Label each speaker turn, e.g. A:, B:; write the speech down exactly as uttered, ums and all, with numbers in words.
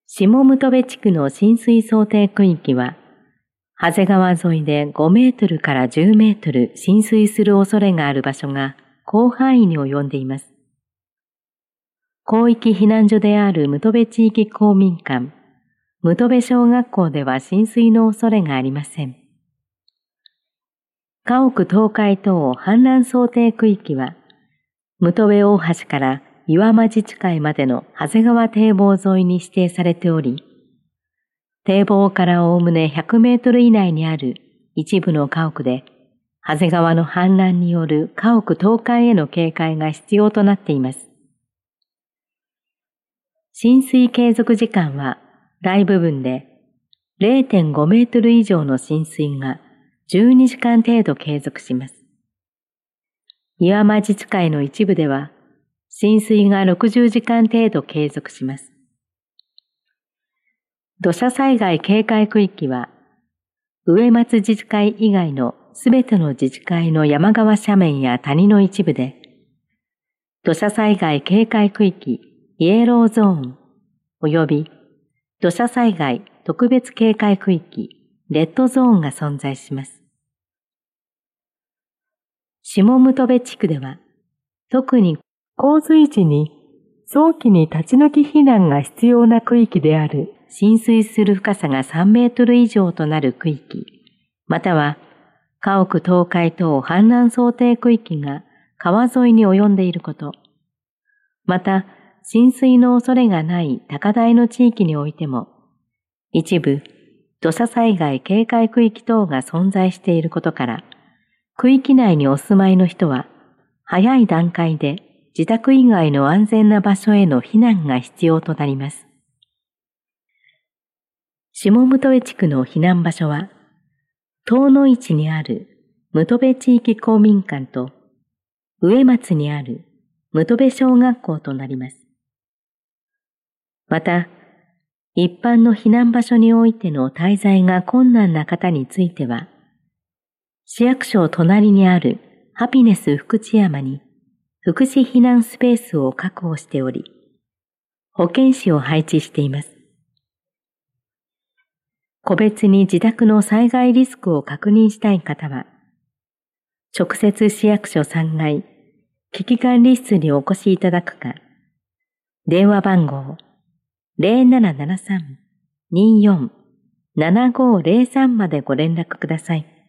A: 下武戸部地区の浸水想定区域は、長谷川沿いでごメートルからじゅうメートル浸水する恐れがある場所が広範囲に及んでいます。広域避難所である武戸部地域公民館、武戸部小学校では浸水の恐れがありません。家屋倒壊等氾濫想定区域は、武戸部大橋から岩間自治会までの長谷川堤防沿いに指定されており、堤防からおおむねひゃくメートル以内にある一部の家屋で、長谷川の氾濫による家屋倒壊への警戒が必要となっています。浸水継続時間は大部分で れいてんごメートル以上の浸水がじゅうにじかん程度継続します。岩間自治会の一部では浸水がろくじゅうじかん程度継続します。土砂災害警戒区域は、上松自治会以外のすべての自治会の山側斜面や谷の一部で、土砂災害警戒区域イエローゾーン及び土砂災害特別警戒区域レッドゾーンが存在します。下武戸部地区では、特に洪水時に早期に立ち退き避難が必要な区域である浸水する深さがさんメートル以上となる区域、または家屋倒壊等氾濫想定区域が川沿いに及んでいること、また浸水の恐れがない高台の地域においても、一部土砂災害警戒区域等が存在していることから、区域内にお住まいの人は早い段階で自宅以外の安全な場所への避難が必要となります。下武戸部地区の避難場所は、遠野市にある武戸部地域公民館と上松にある武戸部小学校となります。また、一般の避難場所においての滞在が困難な方については、市役所隣にあるハピネス福知山に福祉避難スペースを確保しており、保健師を配置しています。個別に自宅の災害リスクを確認したい方は、直接市役所さんがい危機管理室にお越しいただくか、電話番号 ゼロななななさん にーよん ななごーゼロさん までご連絡ください。